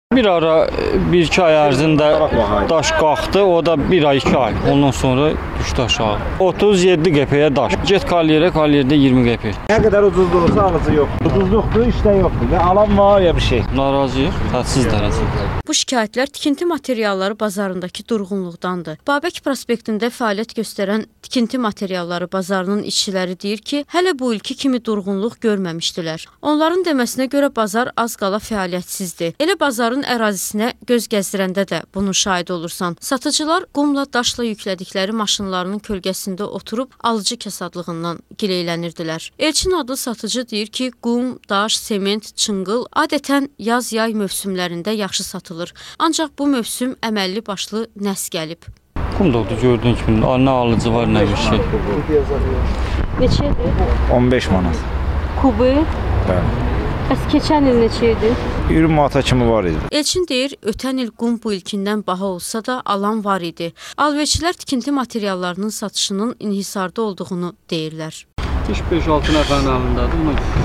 Bir ara 1-2 ay ərzində daş qalxdı, o da 1 ay 2 ay. Ondan sonra düşdü aşağı. 37 qəpiyə daş. Get kalyerə, kalyerdə 20 qəpik. Nə qədər ucuzluğu alıcı yoxdur. Ucuzluqdur, işdə yoxdur. Ya alan var ya bir şey. Narazıyıq, hədsiz dərəcədə. Bu şikayətlər tikinti materialları bazarındakı durğunluqdandır. Babək prospektində fəaliyyət göstərən tikinti materialları bazarının işçiləri deyir ki, hələ bu ilki kimi durğunluq görməmişdilər. Onların deməsinə görə bazar az qala fəaliyyətsizdir. Elə bazarın ərazisinə göz gəzdirəndə də bunun şahidi olursan. Satıcılar qumla, daşla yüklədikləri maşınlarının kölgəsində oturub alıcı kəsadlığından gileylənirdilər. Elçin adlı satıcı deyir ki, qum, daş, sement, çınqıl adətən yaz-yay mövsümlərində yaxşı satılır. Ancaq bu mövsüm əməlli başlı nəs gəlib. Qum da oldu, gördüyün kimi. Nə alıcı var, nə bir şey. Neçədir? 15 manat. Kubu? Bəli. Bəs keçən il neçə idi? 20 manata kimi var idi. Elçin deyir, ötən il qum bu ilkindən baha olsa da alan var idi. Alverçilər tikinti materiallarının satışının inhisarda olduğunu deyirlər. İş 5-6 nəfərin əlindədir, ona görə.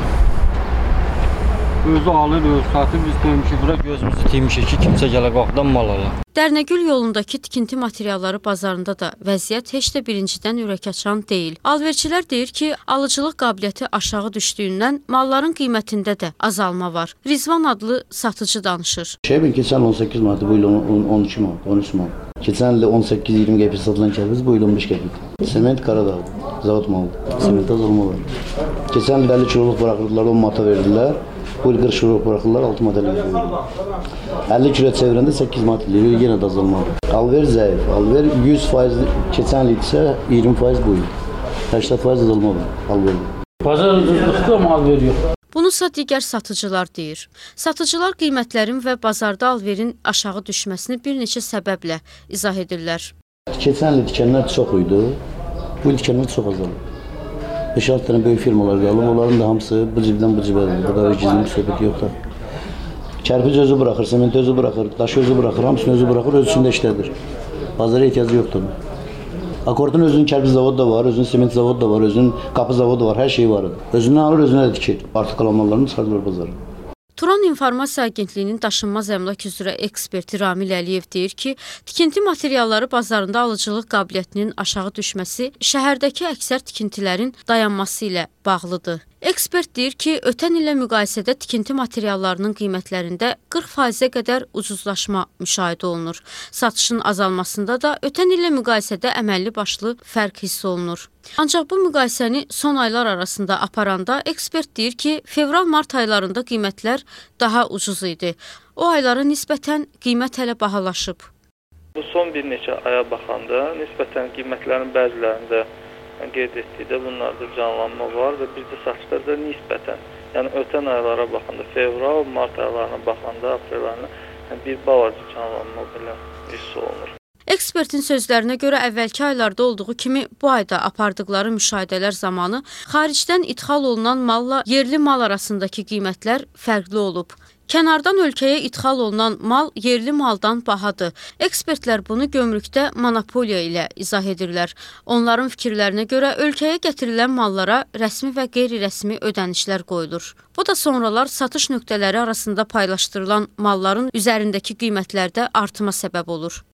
Özü alır, özü satır, biz demişik, bura gözümüzü tiymişik ki, kimsə gələ qalxdan mal ala. Dərnəgül yolundakı tikinti materialları bazarında da vəziyyət heç də birincidən ürək açan deyil. Alverçilər deyir ki, alıcılıq qabiliyyəti aşağı düşdüyündən malların qiymətində də azalma var. Rizvan adlı satıcı danışır. Keçən 18 manat, bu il 12 manat, 13 manat. Keçən il 18-20 qəpik satılan kərpiz, bu il 15 qəpik. Sement Qaradağ, zavod malı, sement azalma var. Keçən il 50 kiloluq buraxırdılar, 10 manata verdilər. Bu il 40 kiloluq buraxırlar, 6 manata verirlər. 50 kilo çevirəndə 8 manat verir, yenə də azalma var. Alver zəif, alver 100% keçən il isə 20% bu il. 80% azalma var, alver. Bazar ucuzluqda mal veriyor. Bununsa digər satıcılar deyir. Satıcılar qiymətlərin və bazarda alverin aşağı düşməsini bir neçə səbəblə izah edirlər. Keçən il dikənlər çox idi, bu il dikənlər çox azalır. 5-6 dənə böyük firmalar qalıb, onların da hamısı bu cibdən bu cibədir. Bu da gizli bir söhbət yoxdur. Kərpic özü buraxır, sement özü buraxır, daşı özü buraxır, hamısını özü buraxır, öz içində işlədir. Bazara ehtiyacı yoxdur. Akordun özünün kərpic zavodu da var, özünün sement zavodu da var, özünün qapı zavodu da var, hər şey var. Özündən alır, özünə də dikir. Artıq qalan mallarını çıxardır bazara. Turan İnformasiya Agentliyinin daşınmaz əmlak üzrə eksperti Ramil Əliyev deyir ki, tikinti materialları bazarında alıcılıq qabiliyyətinin aşağı düşməsi şəhərdəki əksər tikintilərin dayanması ilə bağlıdır. Ekspert deyir ki, ötən ilə müqayisədə tikinti materiallarının qiymətlərində 40%-ə qədər ucuzlaşma müşahidə olunur. Satışın azalmasında da ötən ilə müqayisədə əməlli başlı fərq hiss olunur. Ancaq bu müqayisəni son aylar arasında aparanda ekspert deyir ki, fevral-mart aylarında qiymətlər daha ucuz idi. O aylara nisbətən qiymət hələ bahalaşıb. Bu son bir neçə aya baxanda nisbətən qiymətlərin bəzilərində qeyd etdikdə bunlarda canlanma var və bizdə satışlarda nisbətən, yəni ötən aylara baxanda, fevral, mart aylarına baxanda, aprel aylarına bir balaca canlanma belə hiss olunur. Ekspertin sözlərinə görə əvvəlki aylarda olduğu kimi bu ayda apardıqları müşahidələr zamanı xaricdən ixal olunan malla yerli mal arasındakı qiymətlər fərqli olub. Kənardan ölkəyə ixal olunan mal yerli maldan bahadır. Ekspertlər bunu gömrükdə monopoliya ilə izah edirlər. Onların fikirlərinə görə ölkəyə gətirilən mallara rəsmi və qeyri-rəsmi ödənişlər qoyulur. Bu da sonralar satış nöqtələri arasında paylaşdırılan malların üzərindəki qiymətlərdə artıma səbəb olur.